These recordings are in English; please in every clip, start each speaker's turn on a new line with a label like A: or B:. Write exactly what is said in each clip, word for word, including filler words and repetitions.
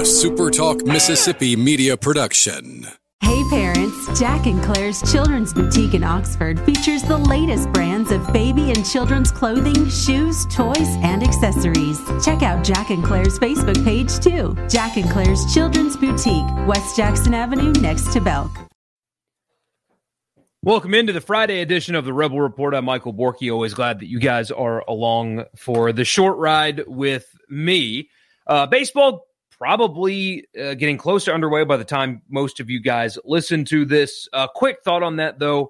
A: a SuperTalk Mississippi media production.
B: Hey parents, Jack and Claire's Children's Boutique in Oxford features the latest brands of baby and children's clothing, shoes, toys, and accessories. Check out Jack and Claire's Facebook page too. Jack and Claire's Children's Boutique, West Jackson Avenue next to Belk.
C: Welcome into the Friday edition of the Rebel Report. I'm Michael Borky. Always glad that you guys are along for the short ride with me. Uh, baseball probably uh, getting close to underway by the time most of you guys listen to this. Uh, quick thought on that, though.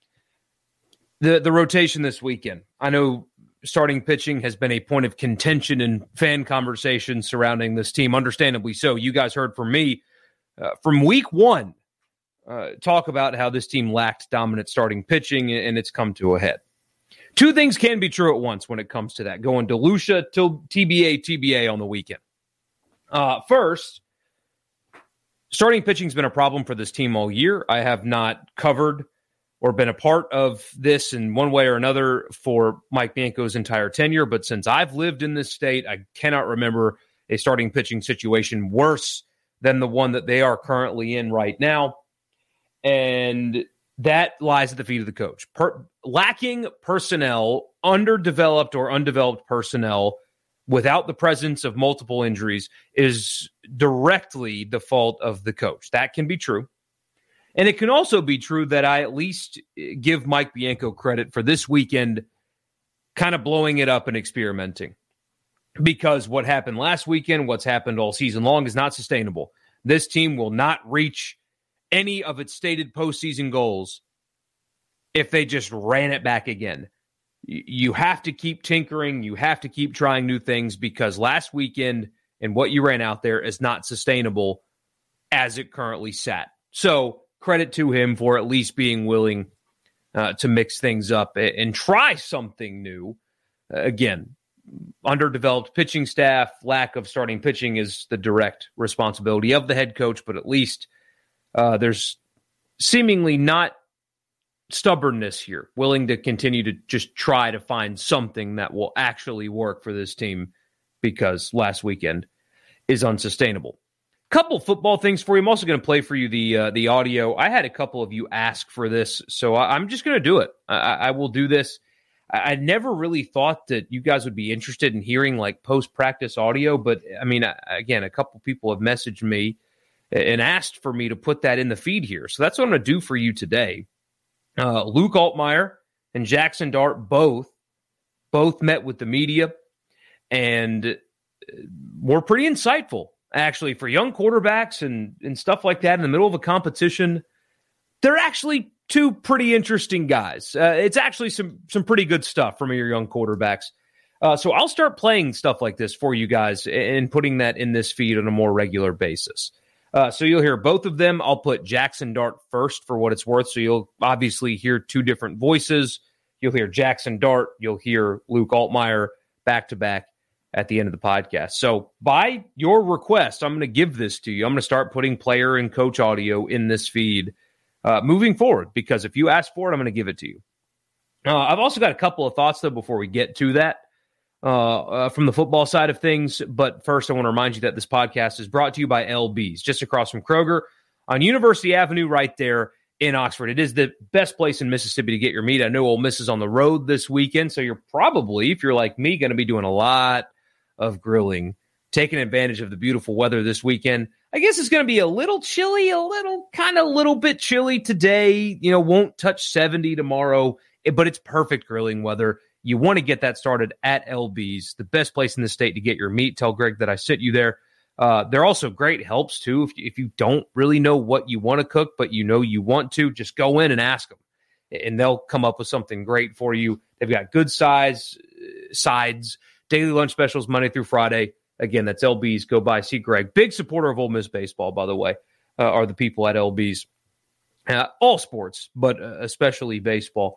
C: The, the rotation this weekend. I know starting pitching has been a point of contention in fan conversation surrounding this team, understandably so. You guys heard from me uh, from week one. Uh, talk about how this team lacked dominant starting pitching, and it's come to a head. Two things can be true at once when it comes to that, going DeLucia till T B A, T B A on the weekend. Uh, first, starting pitching's been a problem for this team all year. I have not covered or been a part of this in one way or another for Mike Bianco's entire tenure, but since I've lived in this state, I cannot remember a starting pitching situation worse than the one that they are currently in right now. And that lies at the feet of the coach. Per- lacking personnel, underdeveloped or undeveloped personnel, without the presence of multiple injuries is directly the fault of the coach. That can be true. And it can also be true that I at least give Mike Bianco credit for this weekend kind of blowing it up and experimenting. Because what happened last weekend, what's happened all season long is not sustainable. This team will not reach any of its stated postseason goals if they just ran it back again. You have to keep tinkering. You have to keep trying new things because last weekend and what you ran out there is not sustainable as it currently sat. So credit to him for at least being willing uh, to mix things up and, and try something new. Uh, again, underdeveloped pitching staff, lack of starting pitching is the direct responsibility of the head coach, but at least uh, there's seemingly not stubbornness here, willing to continue to just try to find something that will actually work for this team because last weekend is unsustainable. Couple football things for you. I'm also going to play for you the uh, the audio. I had a couple of you ask for this, so I, I'm just going to do it. I, I will do this. I, I never really thought that you guys would be interested in hearing like post-practice audio, but I mean, I, again, a couple people have messaged me and asked for me to put that in the feed here. So that's what I'm going to do for you today. Uh, Luke Altmyer and Jackson Dart both both met with the media and were pretty insightful, actually, for young quarterbacks and, and stuff like that in the middle of a competition. They're actually two pretty interesting guys. Uh, it's actually some some pretty good stuff from your young quarterbacks. Uh, so I'll start playing stuff like this for you guys and putting that in this feed on a more regular basis. Uh, so you'll hear both of them. I'll put Jackson Dart first for what it's worth. So you'll obviously hear two different voices. You'll hear Jackson Dart. You'll hear Luke Altmyer back to back at the end of the podcast. So by your request, I'm going to give this to you. I'm going to start putting player and coach audio in this feed uh, moving forward, because if you ask for it, I'm going to give it to you. Uh, I've also got a couple of thoughts, though, before we get to that. Uh, uh, from the football side of things. But first, I want to remind you that this podcast is brought to you by L B's, just across from Kroger on University Avenue right there in Oxford. It is the best place in Mississippi to get your meat. I know Ole Miss is on the road this weekend, so you're probably, if you're like me, going to be doing a lot of grilling, taking advantage of the beautiful weather this weekend. I guess it's going to be a little chilly, a little, kind of a little bit chilly today. You know, won't touch seventy tomorrow, but it's perfect grilling weather. You want to get that started at L B's, the best place in the state to get your meat. Tell Greg that I sent you there. Uh, they're also great helps, too. If, if you don't really know what you want to cook, but you know you want to, just go in and ask them, and they'll come up with something great for you. They've got good size uh, sides, daily lunch specials Monday through Friday. Again, that's L B's. Go by, see Greg. Big supporter of Ole Miss baseball, by the way, uh, are the people at L B's. Uh, all sports, but uh, especially baseball.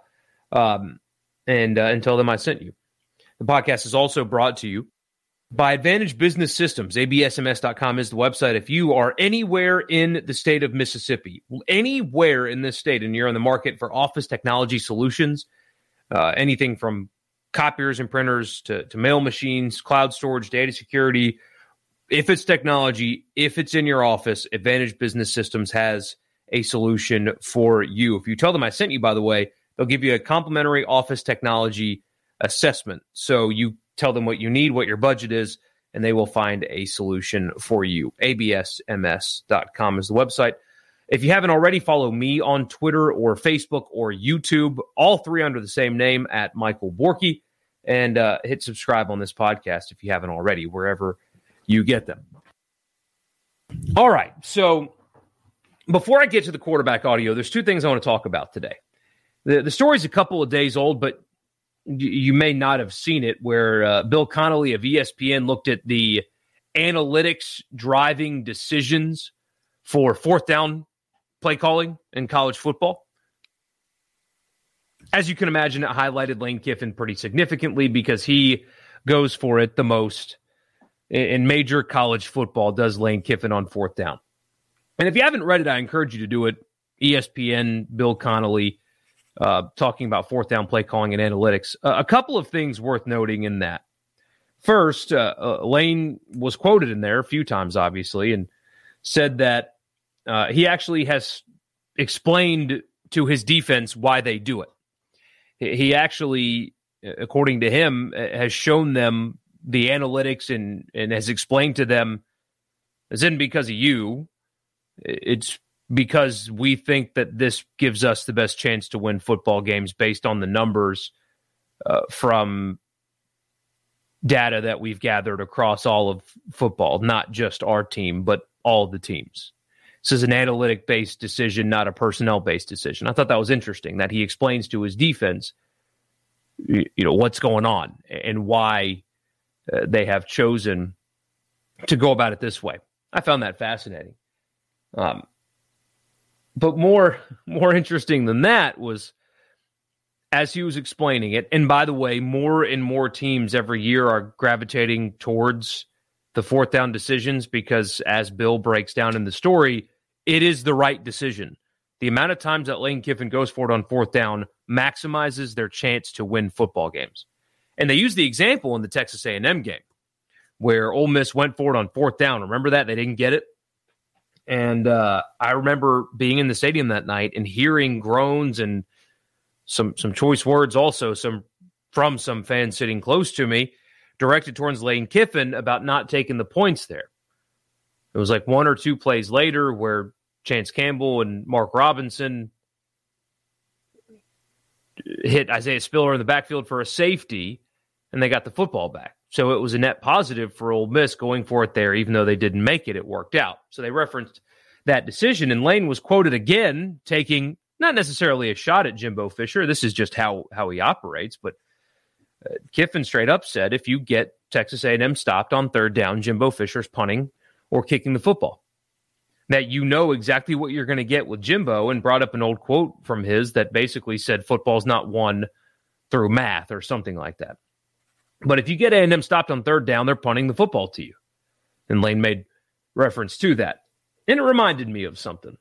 C: Um And, uh, and tell them I sent you. The podcast is also brought to you by Advantage Business Systems. A B S M S dot com is the website. If you are anywhere in the state of Mississippi, anywhere in this state, and you're in the market for office technology solutions, uh, anything from copiers and printers to, to mail machines, cloud storage, data security, if it's technology, if it's in your office, Advantage Business Systems has a solution for you. If you tell them I sent you, by the way, they'll give you a complimentary office technology assessment. So you tell them what you need, what your budget is, and they will find a solution for you. A B S M S dot com is the website. If you haven't already, follow me on Twitter or Facebook or YouTube, all three under the same name at Michael Borky, and uh, hit subscribe on this podcast if you haven't already, wherever you get them. All right, so before I get to the quarterback audio, there's two things I want to talk about today. The, the story's a couple of days old, but you, you may not have seen it, where uh, Bill Connolly of E S P N looked at the analytics driving decisions for fourth down play calling in college football. As you can imagine, it highlighted Lane Kiffin pretty significantly because he goes for it the most in major college football, does Lane Kiffin on fourth down. And if you haven't read it, I encourage you to do it. E S P N, Bill Connolly, uh, talking about fourth down play calling and analytics. Uh, a couple of things worth noting in that. First, uh, uh, Lane was quoted in there a few times, obviously, and said that uh, he actually has explained to his defense why they do it. He actually, according to him, has shown them the analytics and, and has explained to them, this isn't because of you. It's because we think that this gives us the best chance to win football games based on the numbers uh, from data that we've gathered across all of football, not just our team, but all the teams. This is an analytic-based decision, not a personnel-based decision. I thought that was interesting, that he explains to his defense, you know, what's going on and why uh, they have chosen to go about it this way. I found that fascinating. Um, but more, more interesting than that was, as he was explaining it, and by the way, more and more teams every year are gravitating towards the fourth down decisions because, as Bill breaks down in the story, it is the right decision. The amount of times that Lane Kiffin goes for it on fourth down maximizes their chance to win football games. And they used the example in the Texas A and M game where Ole Miss went for it on fourth down. Remember that? They didn't get it. And uh, I remember being in the stadium that night and hearing groans and some some choice words also some from some fans sitting close to me directed towards Lane Kiffin about not taking the points there. It was like one or two plays later where Chance Campbell and Mark Robinson hit Isaiah Spiller in the backfield for a safety, and they got the football back. So it was a net positive for Ole Miss going for it there, even though they didn't make it, it worked out. So they referenced that decision, and Lane was quoted again, taking not necessarily a shot at Jimbo Fisher. This is just how, how he operates, but uh, Kiffin straight up said, if you get Texas A and M stopped on third down, Jimbo Fisher's punting or kicking the football. That you know exactly what you're going to get with Jimbo, and brought up an old quote from his that basically said football's not won through math or something like that. But if you get A and M stopped on third down, they're punting the football to you. And Lane made reference to that. And it reminded me of something.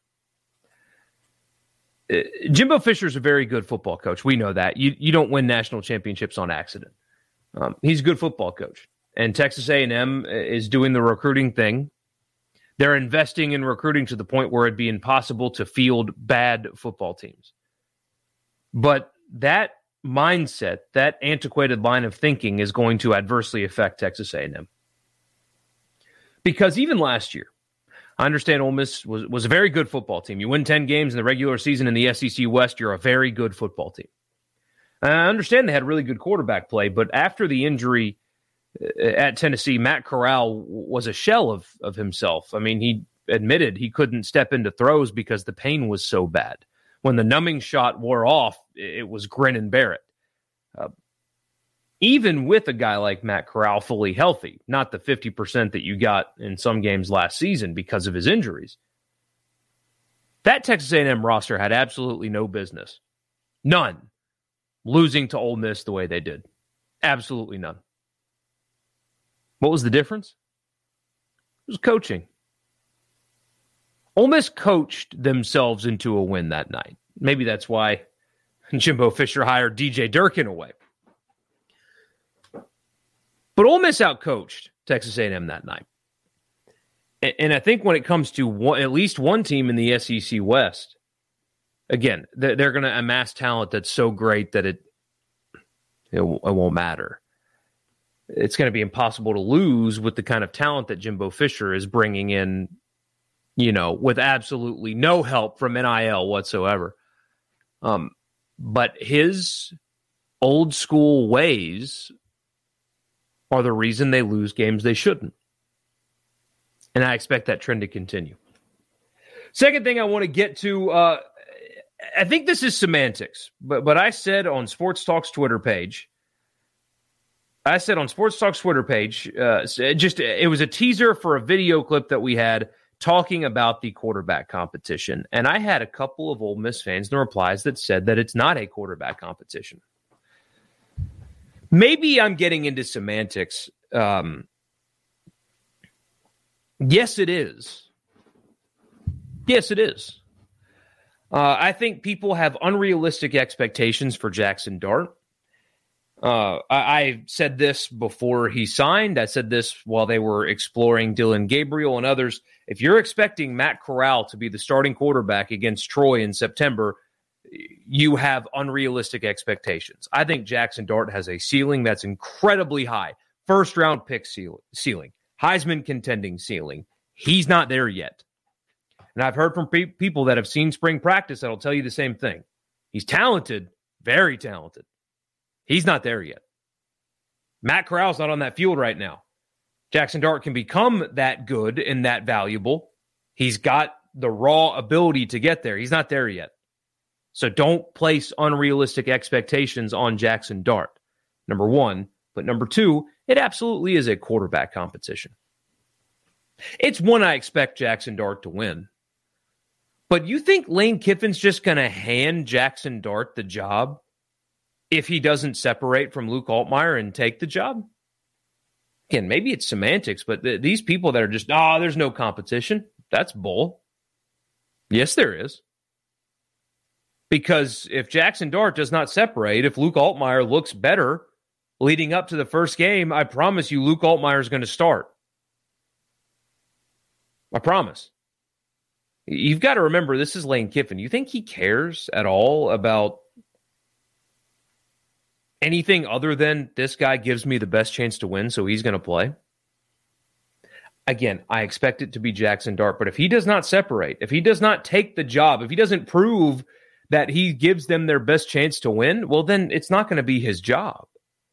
C: Uh, Jimbo Fisher's a very good football coach. We know that. You you don't win national championships on accident. Um, he's a good football coach. And Texas A and M is doing the recruiting thing. They're investing in recruiting to the point where it'd be impossible to field bad football teams. But that mindset, that antiquated line of thinking is going to adversely affect Texas A and M. Because even last year, I understand Ole Miss was, was a very good football team. You win ten games in the regular season in the S E C West, you're a very good football team. And I understand they had really good quarterback play, but after the injury at Tennessee, Matt Corral was a shell of, of himself. I mean, he admitted he couldn't step into throws because the pain was so bad. When the numbing shot wore off, it was grin and bear it. Uh, even with a guy like Matt Corral fully healthy, not the fifty percent that you got in some games last season because of his injuries, that Texas A and M roster had absolutely no business, none, losing to Ole Miss the way they did. Absolutely none. What was the difference? It was coaching. Ole Miss coached themselves into a win that night. Maybe that's why Jimbo Fisher hired D J Durkin away. But Ole Miss outcoached Texas A and M that night. And, and I think when it comes to one, at least one team in the S E C West, again, they're, they're going to amass talent that's so great that it, it, it won't matter. It's going to be impossible to lose with the kind of talent that Jimbo Fisher is bringing in, you know, with absolutely no help from N I L whatsoever. Um, but his old school ways are the reason they lose games they shouldn't. And I expect that trend to continue. Second thing I want to get to, uh, I think this is semantics, but but I said on Sports Talk's Twitter page, I said on Sports Talk's Twitter page, uh, just it was a teaser for a video clip that we had talking about the quarterback competition. And I had a couple of Ole Miss fans in the replies that said that it's not a quarterback competition. Maybe I'm getting into semantics. Um, yes, it is. Yes, it is. Uh, I think people have unrealistic expectations for Jackson Dart. Uh, I, I said this before he signed. I said this while they were exploring Dylan Gabriel and others. If you're expecting Matt Corral to be the starting quarterback against Troy in September, you have unrealistic expectations. I think Jackson Dart has a ceiling that's incredibly high. First round pick ceiling. Heisman contending ceiling. He's not there yet. And I've heard from pe- people that have seen spring practice that'll tell you the same thing. He's talented, very talented. He's not there yet. Matt Corral's not on that field right now. Jackson Dart can become that good and that valuable. He's got the raw ability to get there. He's not there yet. So don't place unrealistic expectations on Jackson Dart, number one. But number two, it absolutely is a quarterback competition. It's one I expect Jackson Dart to win. But you think Lane Kiffin's just going to hand Jackson Dart the job if he doesn't separate from Luke Altmaier and take the job? Again, maybe it's semantics, but th- these people that are just, oh, there's no competition, that's bull. Yes, there is. Because if Jackson Dart does not separate, if Luke Altmaier looks better leading up to the first game, I promise you Luke Altmaier is going to start. I promise. You've got to remember, this is Lane Kiffin. You think he cares at all about anything other than this guy gives me the best chance to win, so he's going to play? Again, I expect it to be Jackson Dart, but if he does not separate, if he does not take the job, if he doesn't prove that he gives them their best chance to win, well, then it's not going to be his job.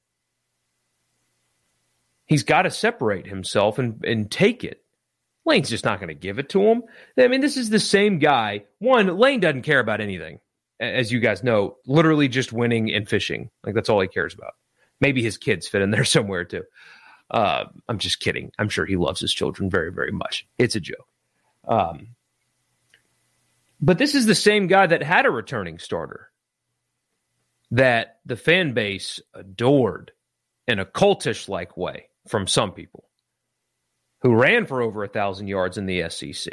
C: He's got to separate himself and, and take it. Lane's just not going to give it to him. I mean, this is the same guy. One, Lane doesn't care about anything, as you guys know, literally just winning and fishing. Like, that's all he cares about. Maybe his kids fit in there somewhere, too. Uh, I'm just kidding. I'm sure he loves his children very, very much. It's a joke. Um, but this is the same guy that had a returning starter that the fan base adored in a cultish-like way from some people, who ran for over a thousand yards in the S E C.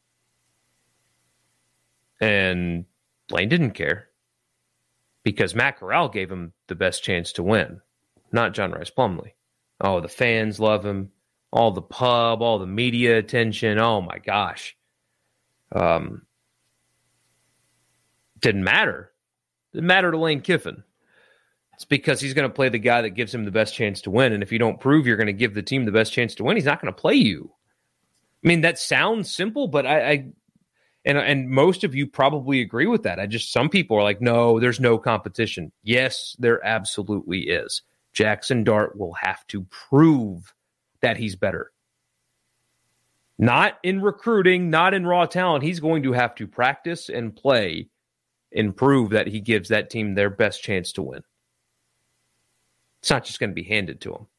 C: And Lane didn't care because Matt Corral gave him the best chance to win, not John Rice Plumlee. Oh, the fans love him. All the pub, all the media attention. Oh, my gosh. Um, didn't matter. Didn't matter to Lane Kiffin. It's because he's going to play the guy that gives him the best chance to win. And if you don't prove you're going to give the team the best chance to win, he's not going to play you. I mean, that sounds simple, but I, I and and most of you probably agree with that. I just, some people are like, no, there's no competition. Yes, there absolutely is. Jackson Dart will have to prove that he's better. Not in recruiting, not in raw talent. He's going to have to practice and play and prove that he gives that team their best chance to win. It's not just going to be handed to him.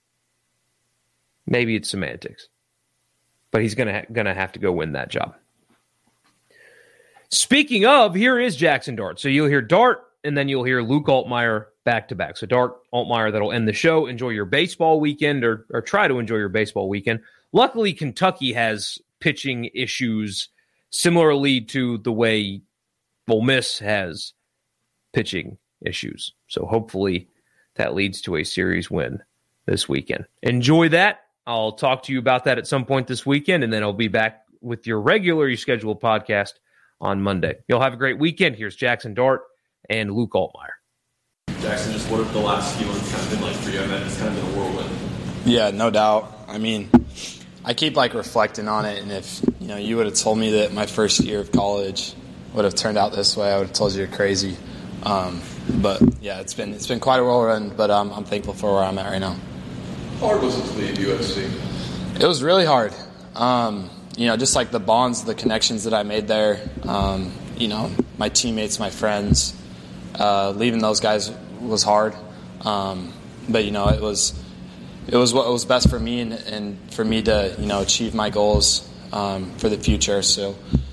C: Maybe it's semantics. But he's going to ha- going to have to go win that job. Speaking of, here is Jackson Dart. So you'll hear Dart, and then you'll hear Luke Altmaier back-to-back. So Dart, Altmaier, that'll end the show. Enjoy your baseball weekend, or, or try to enjoy your baseball weekend. Luckily, Kentucky has pitching issues similarly to the way Ole Miss has pitching issues. So hopefully that leads to a series win this weekend. Enjoy that. I'll talk to you about that at some point this weekend, and then I'll be back with your regularly scheduled podcast on Monday. You'll have a great weekend. Here's Jackson Dart and Luke Altmaier.
D: Jackson, just what have the last few months kind of been like for you? I mean, it's kind of been a whirlwind.
E: Yeah, no doubt. I mean, I keep like reflecting on it, and if you know, you would have told me that my first year of college would have turned out this way, I would have told you you're crazy. Um, but yeah, it's been it's been quite a whirlwind, but um, I'm thankful for where I'm at right now.
D: How hard was it to leave U S C?
E: It was really hard. Um, you know, just like the bonds, the connections that I made there. Um, you know, my teammates, my friends. Uh, leaving those guys was hard, um, but you know, it was it was what was best for me and, and for me to you know achieve my goals um, for the future. So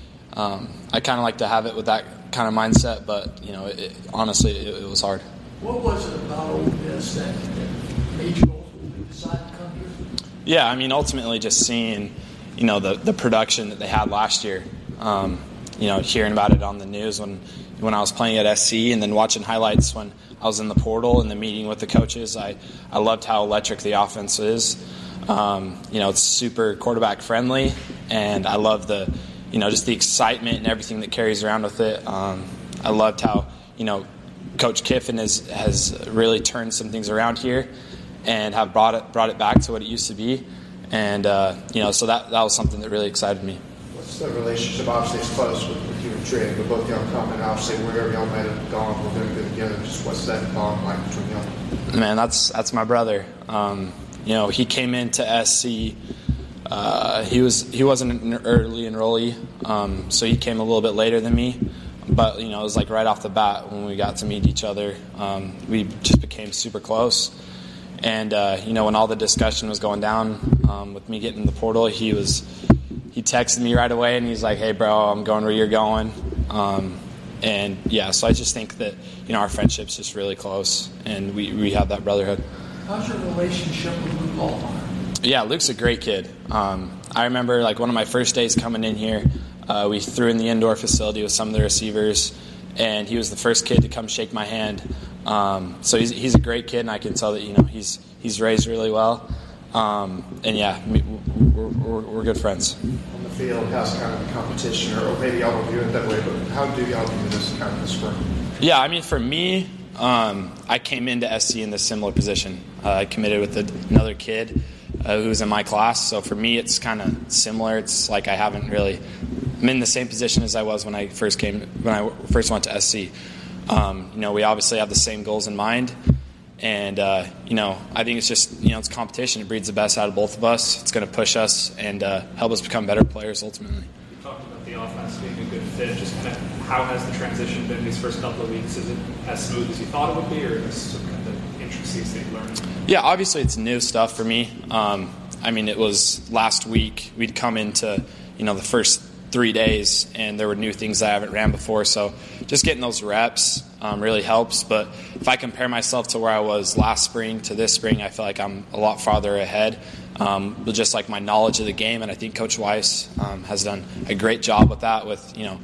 E: um, I kind of like to have it with that kind of mindset, but you know, it, it, honestly, it, it was hard.
F: What was it about Ole Miss that, that made you ultimately decide to come here?
E: Yeah, I mean, ultimately, just seeing you know the the production that they had last year. Um, you know, hearing about it on the news when. when I was playing at S C, and then watching highlights when I was in the portal and the meeting with the coaches. I, I loved how electric the offense is. Um, you know, it's super quarterback friendly, and I love the, you know, just the excitement and everything that carries around with it. Um, I loved how, you know, Coach Kiffin has, has really turned some things around here and have brought it brought it back to what it used to be. And, uh, you know, so that, that was something that really excited me.
G: What's the relationship? Obviously, it's close with, with you and Trey, but both y'all come and obviously wherever y'all might have gone, we're going to be together. Just what's that bond like between y'all?
E: Man, that's that's my brother. Um, you know, he came into S C. Uh, he was he wasn't an early enrollee, um, so he came a little bit later than me. But you know, it was like right off the bat when we got to meet each other, um, we just became super close. And uh, you know, when all the discussion was going down um, with me getting in the portal, he was. He texted me right away, and he's like, "Hey, bro, I'm going where you're going." Um, and yeah, so I just think that you know our friendship's just really close, and we, we have that brotherhood.
F: How's your relationship with Luke Altmaier?
E: Yeah, Luke's a great kid. Um, I remember like one of my first days coming in here, uh, we threw in the indoor facility with some of the receivers, and he was the first kid to come shake my hand. Um, so he's he's a great kid, and I can tell that you know he's he's raised really well. Um, and yeah, we're, we're, we're good friends.
G: On the field, how's kind of the competition, or maybe y'all don't view it that way, but how do y'all view this kind of the spring?
E: Yeah, I mean, for me, um, I came into S C in this similar position. Uh, I committed with a, another kid uh, who was in my class, so for me, it's kind of similar. It's like I haven't really, I'm in the same position as I was when I first came, when I first went to S C. Um, you know, we obviously have the same goals in mind. And, uh, you know, I think it's just, you know, it's competition. It breeds the best out of both of us. It's going to push us and uh, help us become better players ultimately.
H: You talked about the offense being a good fit. Just kind of how has the transition been these first couple of weeks? Is it as smooth as you thought it would be, or is some kind of intricacies that you learned?
E: Yeah, obviously it's new stuff for me. Um, I mean, it was last week. We'd come into, you know, the first three days, and there were new things that I haven't ran before. So just getting those reps um, really helps. But if I compare myself to where I was last spring to this spring, I feel like I'm a lot farther ahead. Um, with just like my knowledge of the game, and I think Coach Weiss um, has done a great job with that, with you know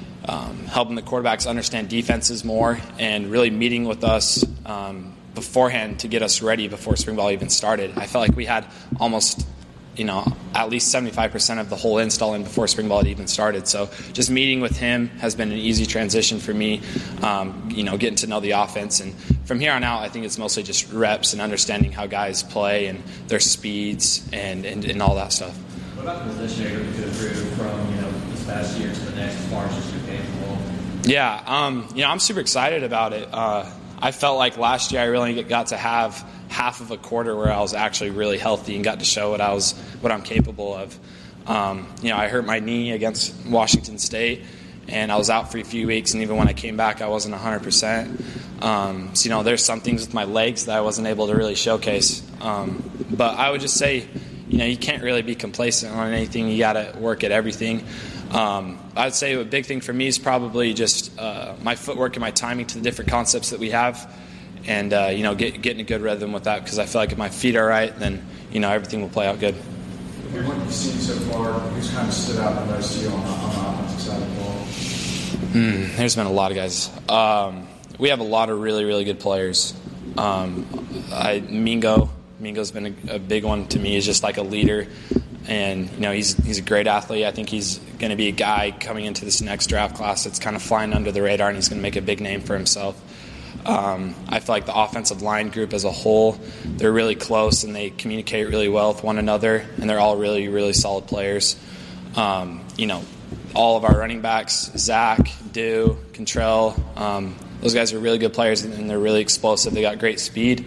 E: um, helping the quarterbacks understand defenses more and really meeting with us um, beforehand to get us ready before spring ball even started. I felt like we had almost you know, at least seventy-five percent of the whole install in before spring ball had even started. So just meeting with him has been an easy transition for me, um, you know, getting to know the offense. And from here on out, I think it's mostly just reps and understanding how guys play and their speeds and, and, and all that stuff.
I: What about the position you're going to improve from, you know, this past year to the next as far as just your game ball?
E: Yeah, um, you know, I'm super excited about it. Uh, I felt like last year I really got to have half of a quarter where I was actually really healthy and got to show what I was, what I'm capable of. Um, you know, I hurt my knee against Washington State, and I was out for a few weeks, and even when I came back, I wasn't one hundred percent. Um, so, you know, there's some things with my legs that I wasn't able to really showcase. Um, but I would just say, you know, you can't really be complacent on anything. You got to work at everything. Um, I'd say a big thing for me is probably just uh, my footwork and my timing to the different concepts that we have. And, uh, you know, get, getting a good rhythm with that, because I feel like if my feet are right, then, you know, everything will play out good.
G: With what you've seen so far, who's kind of stood out the most to you on the, on the offensive side of the ball?
E: Mm, there's been a lot of guys. Um, we have a lot of really, really good players. Um, I, Mingo Mingo's been a, a big one to me. He's just like a leader, and you know he's he's a great athlete. I think he's going to be a guy coming into this next draft class that's kind of flying under the radar, and he's going to make a big name for himself. Um, I feel like the offensive line group as a whole, they're really close and they communicate really well with one another, and they're all really, really solid players. Um, you know, all of our running backs, Zach, Dew, Contrell, um, those guys are really good players, and they're really explosive. They got great speed,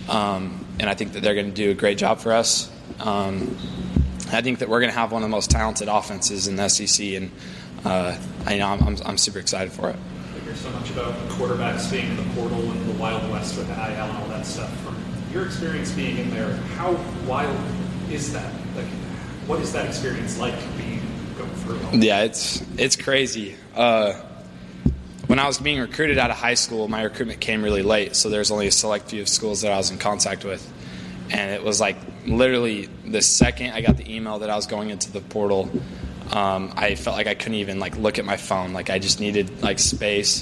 E: um, and I think that they're going to do a great job for us. Um, I think that we're going to have one of the most talented offenses in the S E C, and uh, I you know I'm, I'm, I'm super excited for it.
H: I hear so much about quarterbacks being in the portal and the Wild West with the I L and all that stuff. From your experience being in there, how wild is that? Like, what is that experience like being going through?
E: Yeah, it's it's crazy. Uh, when I was being recruited out of high school, my recruitment came really late, so there's only a select few of schools that I was in contact with. And it was like literally the second I got the email that I was going into the portal, um, I felt like I couldn't even like look at my phone. Like I just needed like space.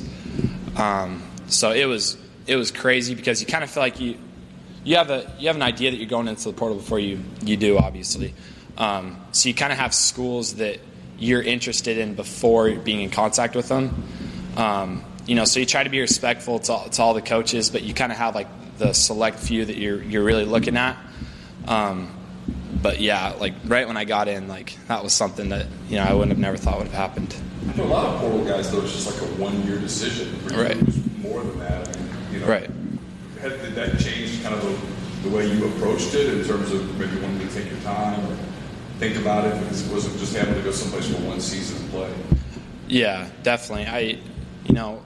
E: Um, so it was it was crazy because you kind of feel like you you have a you have an idea that you're going into the portal before you you do, obviously. Um, so you kind of have schools that you're interested in before being in contact with them. Um, you know, so you try to be respectful to, to all the coaches, but you kind of have like the select few that you're you're really looking at. Um, but yeah, like right when I got in, like that was something that you know I wouldn't have never thought would have happened.
J: For a lot of portal guys, though, it's just like a one-year decision. For you,
E: right.
J: It was more than that. I mean, you know,
E: right.
J: Had, did that change kind of the, the way you approached it in terms of maybe wanting to take your time or think about it because it wasn't just having to go someplace for one season and play?
E: Yeah, definitely. I, you know,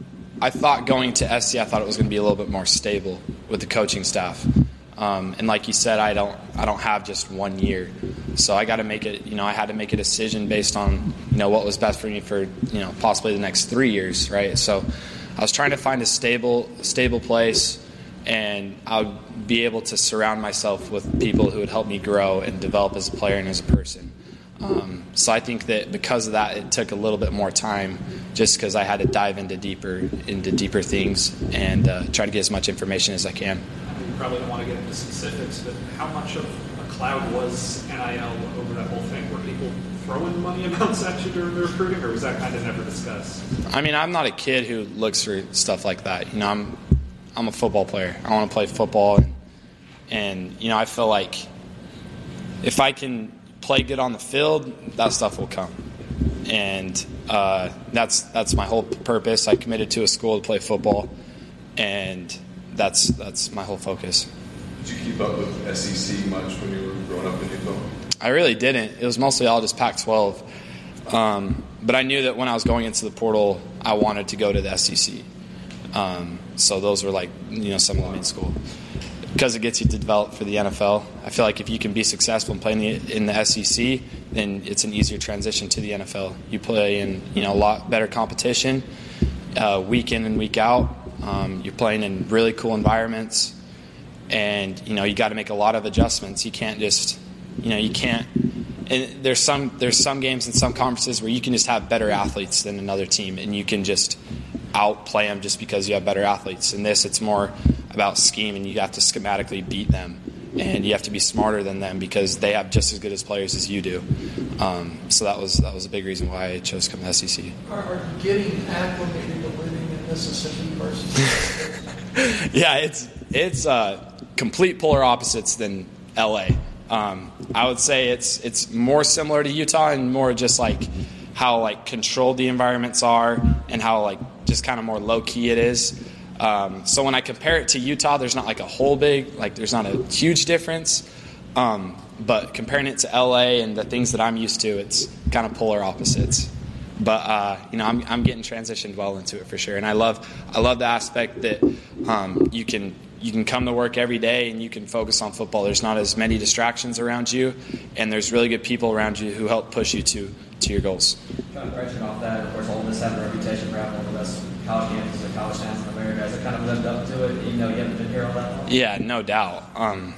E: I thought going to S C, I thought it was going to be a little bit more stable with the coaching staff. Um, and like you said, I don't, I don't have just one year, so I got to make it. You know, I had to make a decision based on you know what was best for me for you know possibly the next three years, right? So I was trying to find a stable, stable place, and I would be able to surround myself with people who would help me grow and develop as a player and as a person. Um, so I think that because of that, it took a little bit more time, just because I had to dive into deeper, into deeper things, and uh, try to get as much information as I can.
H: You probably don't want to get into specifics, but how much of a cloud was N I L over that whole thing? Were people throwing money amounts at you during the recruiting, or was that kind of never discussed?
E: I mean, I'm not a kid who looks for stuff like that. You know, I'm I'm a football player. I want to play football, and, and you know, I feel like if I can play good on the field, that stuff will come. And uh, that's that's my whole purpose. I committed to a school to play football, and that's that's my whole focus.
J: Did you keep up with S E C much when you were growing up in Utah?
E: I really didn't. It was mostly all just Pac twelve. Um, but I knew that when I was going into the portal, I wanted to go to the S E C. Um, so those were like, you know, some of the main school. Because it gets you to develop for the N F L. I feel like if you can be successful in playing the, in the S E C, then it's an easier transition to the N F L. You play in you know a lot better competition, uh, week in and week out. Um, you're playing in really cool environments, and you know you got to make a lot of adjustments. You can't just, you know, you can't. And there's some there's some games in some conferences where you can just have better athletes than another team, and you can just outplay them just because you have better athletes. In this, it's more about scheme, and you have to schematically beat them, and you have to be smarter than them because they have just as good as players as you do. Um, so that was that was a big reason why I chose to come to S E C.
F: Are, are you getting acclimated to living in Mississippi versus?
E: Yeah, it's it's uh, complete polar opposites than L A. Um, I would say it's it's more similar to Utah and more just like how like controlled the environments are and how like just kind of more low key it is. Um, so when I compare it to Utah, there's not like a whole big, like there's not a huge difference. Um, but comparing it to L A and the things that I'm used to, it's kind of polar opposites. But uh, you know, I'm I'm getting transitioned well into it for sure, and I love I love the aspect that um, you can you can come to work every day and you can focus on football. There's not as many distractions around you, and there's really good people around you who help push you to to your goals.
I: Kind of branching off that, of course, Ole Miss has a reputation for having one of the best college campuses and college towns in America. Has it kind of lived up to it, even though you haven't been here all that long?
E: Yeah, no doubt. Um,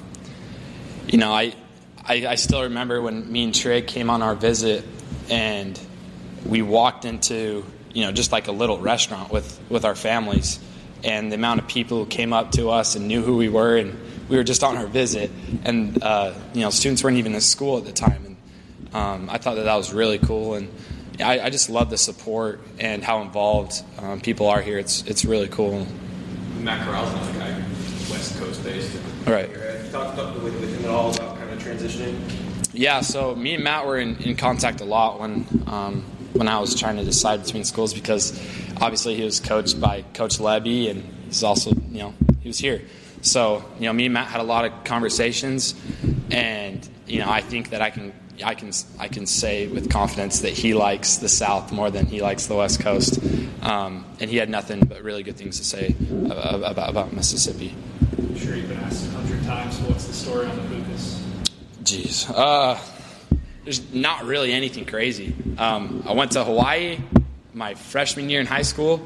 E: you know, I, I I still remember when me and Trey came on our visit, and we walked into, you know, just like a little restaurant with, with our families, and the amount of people who came up to us and knew who we were and we were just on our visit, and uh, you know, students weren't even in school at the time, and um, I thought that that was really cool, and I, I just love the support and how involved um, people are here. It's it's really cool.
D: Matt Corral's another guy who's West Coast based.
E: Right.
D: Have you talked about with, with him at all about kind of transitioning?
E: Yeah. So me and Matt were in, in contact a lot when um, when I was trying to decide between schools, because obviously he was coached by Coach Levy, and he's also, you know, he was here. So, you know, me and Matt had a lot of conversations, and, you know, I think that I can I can I can say with confidence that he likes the South more than he likes the West Coast, um, and he had nothing but really good things to say about, about, about Mississippi.
H: I'm sure you've been asked a hundred times, what's the story on the Pukas?
E: Jeez, uh, there's not really anything crazy. Um, I went to Hawaii my freshman year in high school,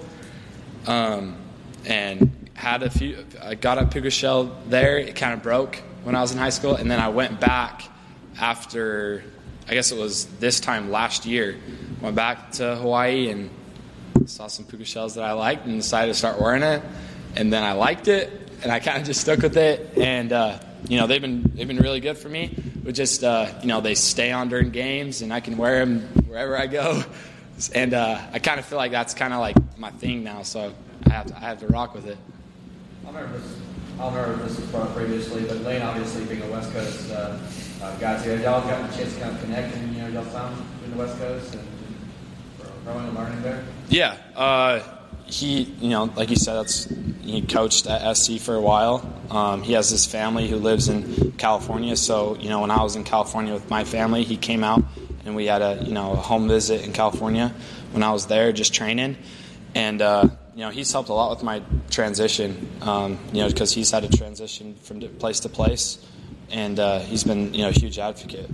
E: um, and had a few. I got a puka shell there. It kind of broke when I was in high school, and then I went back after, I guess it was this time last year. Went back to Hawaii and saw some puka shells that I liked and decided to start wearing it, and then I liked it, and I kind of just stuck with it. And uh, you know, they've been they've been really good for me. But just uh, you know, they stay on during games, and I can wear them wherever I go. And uh, I kind of feel like that's kind of like my thing now, so I have to I have to rock with it.
I: I remember this. I don't remember if this was brought up previously, but Lane, obviously being a West Coast uh, uh, guys here, y'all gotten a chance to kind of connect, and you know, y'all found in the West Coast and growing and learning there.
E: Yeah, uh, he, you know, like you said, that's he coached at S C for a while. Um, he has his family who lives in California, so you know, when I was in California with my family, he came out and we had a you know a home visit in California when I was there, just training, and. Uh, You know, he's helped a lot with my transition, um, you know, because he's had to transition from place to place, and uh, he's been, you know, a huge advocate.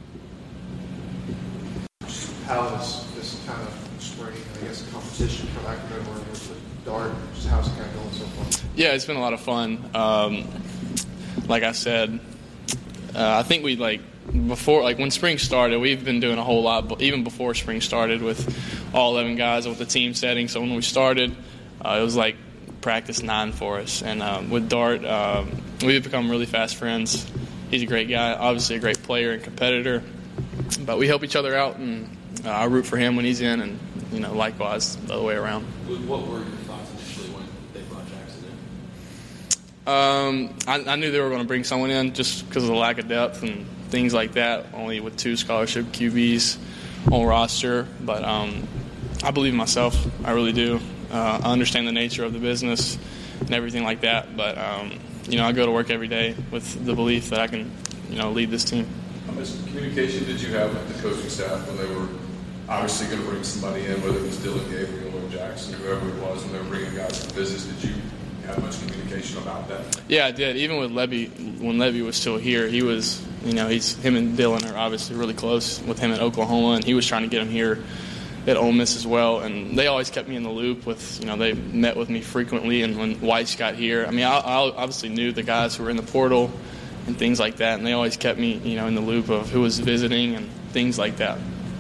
G: How is this kind of spring, I guess, competition, for lack of a better word, with Dart? Just how's it kind of going so far?
K: Yeah, it's been a lot of fun. Um, like I said, uh, I think we, like, before, like when spring started, we've been doing a whole lot, even before spring started, with all eleven guys with the team setting. So when we started, Uh, it was like practice nine for us. And um, with Dart, um, we've become really fast friends. He's a great guy, obviously a great player and competitor. But we help each other out, and uh, I root for him when he's in, and you know, likewise the other way around.
D: What were your thoughts initially when they brought Jackson in?
K: Um, I, I knew they were going to bring someone in just because of the lack of depth and things like that, only with two scholarship Q Bs on roster. But um, I believe in myself. I really do. Uh, I understand the nature of the business and everything like that, but um, you know, I go to work every day with the belief that I can, you know, lead this team.
J: How much communication did you have with the coaching staff when they were obviously going to bring somebody in, whether it was Dylan Gabriel or Jackson, whoever it was, when they were bringing guys for visits? Did you have much communication about that?
K: Yeah, I did. Even with Levy, when Levy was still here, he was, you know, he's him and Dylan are obviously really close with him at Oklahoma, and he was trying to get him here at Ole Miss as well, and they always kept me in the loop with, you know, they met with me frequently, and when Weiss got here, I mean, I, I obviously knew the guys who were in the portal and things like that, and they always kept me, you know, in the loop of who was visiting and things like that.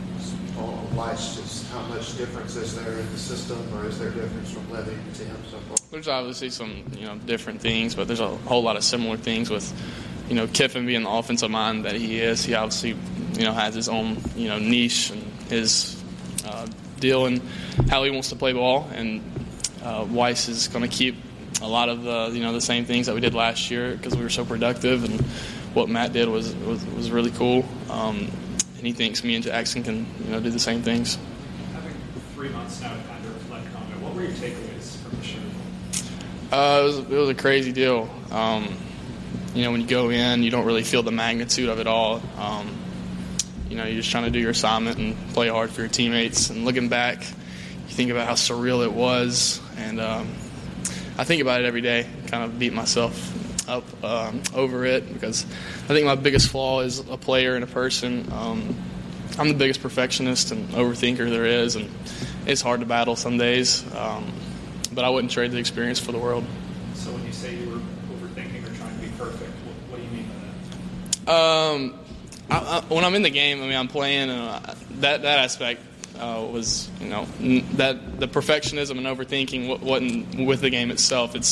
G: On Weiss, just how much difference is there in the system, or is there difference from Levy to him so far?
K: There's obviously some, you know, different things, but there's a whole lot of similar things with, you know, Kiffin being the offensive mind that he is. He obviously, you know, has his own, you know, niche and his Uh, deal and how he wants to play ball, and uh, Weiss is going to keep a lot of the you know the same things that we did last year because we were so productive, and what Matt did was was, was really cool, um, and he thinks me and Jackson can you know do the same things.
H: Having three months now to kind of reflect on it, what were your takeaways from the show?
K: Uh, it was it was a crazy deal. Um, you know, when you go in, you don't really feel the magnitude of it all. Um, You know, you're just trying to do your assignment and play hard for your teammates. And looking back, you think about how surreal it was. And um, I think about it every day, kind of beat myself up um, over it, because I think my biggest flaw is a player and a person. Um, I'm the biggest perfectionist and overthinker there is, and it's hard to battle some days. Um, but I wouldn't trade the experience for the world.
H: So when you say you were overthinking or trying to be perfect, what, what do you mean by that?
K: Um. I, I, when I'm in the game, I mean, I'm playing, and uh, that that aspect uh, was, you know, n- that the perfectionism and overthinking wasn't with the game itself. It's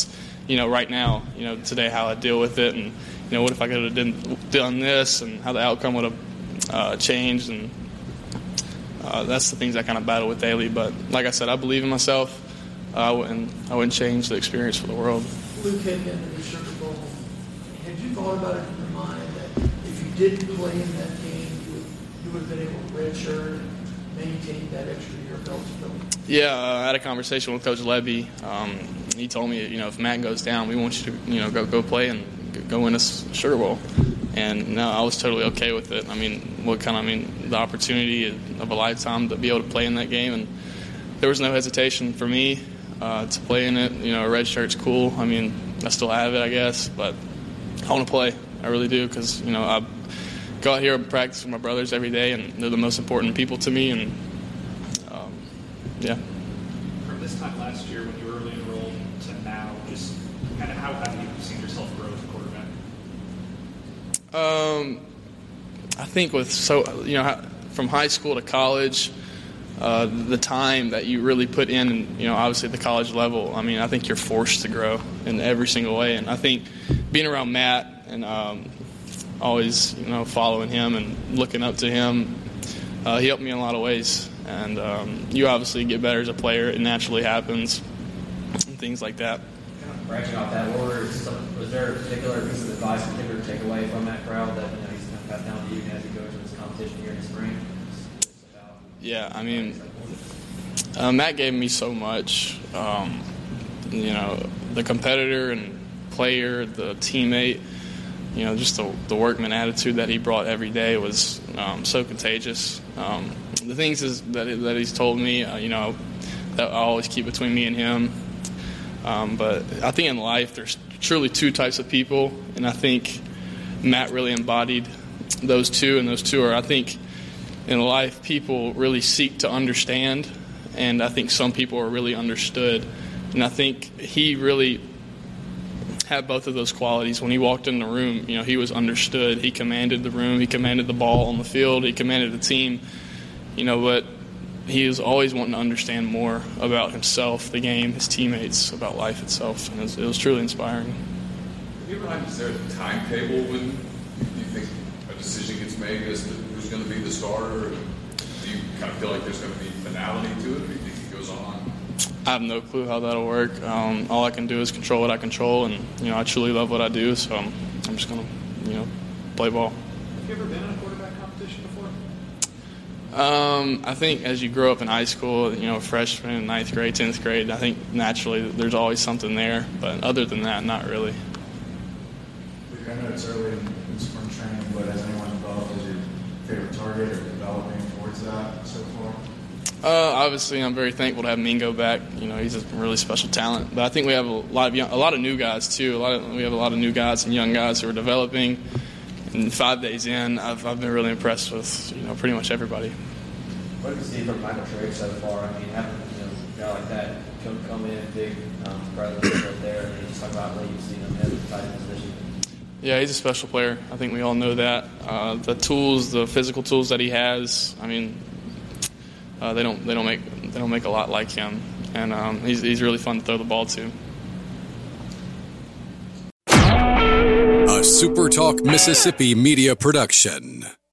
K: you know, right now, you know, today how I deal with it, and, you know, what if I could have done, done this, and how the outcome would have uh, changed, and uh, that's the things I kind of battle with daily. But like I said, I believe in myself. Uh, I wouldn't, I wouldn't change the experience for the world.
F: Luke heading into the Sugar Bowl, had you thought about it in your mind that if you didn't play in that game, you would, you would have been able to redshirt and maintain that extra year of eligibility?
K: Yeah, uh, I had a conversation with Coach Levy. Um, he told me, you know, if Matt goes down, we want you to, you know, go go play and go win a Sugar Bowl. And no, I was totally okay with it. I mean, what kind of, I mean, the opportunity of a lifetime to be able to play in that game, and there was no hesitation for me uh, to play in it. You know, a red shirt's cool. I mean, I still have it, I guess, but I want to play. I really do, because, you know, I go out here and practice with my brothers every day, and they're the most important people to me, and um, yeah.
H: From this time last year when you were early enrolled to now, just kind of how have you seen yourself grow as a quarterback?
K: Um, I think with so you know from high school to college, uh, the time that you really put in, you know, obviously at the college level, I mean, I think you're forced to grow in every single way, and I think being around Matt and um, always, you know, following him and looking up to him, uh, he helped me in a lot of ways. And um, you obviously get better as a player; it naturally happens, and things like that.
I: Branching off that, what were some, was there a particular piece of advice, a particular takeaway from that crowd that, you know, he's going to pass down to you as you go into this competition here in the spring?
K: Yeah, I mean, uh, Matt gave me so much. Um, you know, the competitor and player, the teammate, you know, just the, the workman attitude that he brought every day was um, so contagious. Um, the things is that, that he's told me, uh, you know, that I always keep between me and him. Um, but I think in life there's truly two types of people, and I think Matt really embodied those two, and those two are, I think, in life people really seek to understand, and I think some people are really understood. And I think he really had both of those qualities. When he walked in the room, you know, he was understood. He commanded the room. He commanded the ball on the field. He commanded the team. You know, but he was always wanting to understand more about himself, the game, his teammates, about life itself, and it was, it was truly inspiring.
J: Have you ever had, is there a timetable when you think a decision gets made as to who's going to be the starter? Do you kind of feel like there's going to be finality to it, or do you think it goes on?
K: I have no clue how that'll work. Um, all I can do is control what I control, and, you know, I truly love what I do, so I'm, I'm just going to, you know, play ball.
H: Have you ever been in a quarterback competition before?
K: Um, I think as you grow up in high school, you know, freshman, ninth grade, tenth grade, I think naturally there's always something there. But other than that, not really.
L: I know it's early in, in spring training, but has anyone developed as your favorite target or developing towards that so far?
K: Uh, obviously, I'm very thankful to have Mingo back. You know, he's a really special talent. But I think we have a lot of young, a lot of new guys too. A lot of, we have a lot of new guys and young guys who are developing. And five days in, I've I've been really impressed with, you know, pretty much everybody.
I: What have you seen from Michael Trigg so far? I mean, having, you know, a guy like that come come in, big um, presence right there, and you just talk about what you've seen him in the tight end position.
K: Yeah, he's a special player. I think we all know that. Uh, the tools, the physical tools that he has, I mean, uh, they don't they don't make they don't make a lot like him, and um, he's he's really fun to throw the ball to.
A: A SuperTalk Mississippi media production.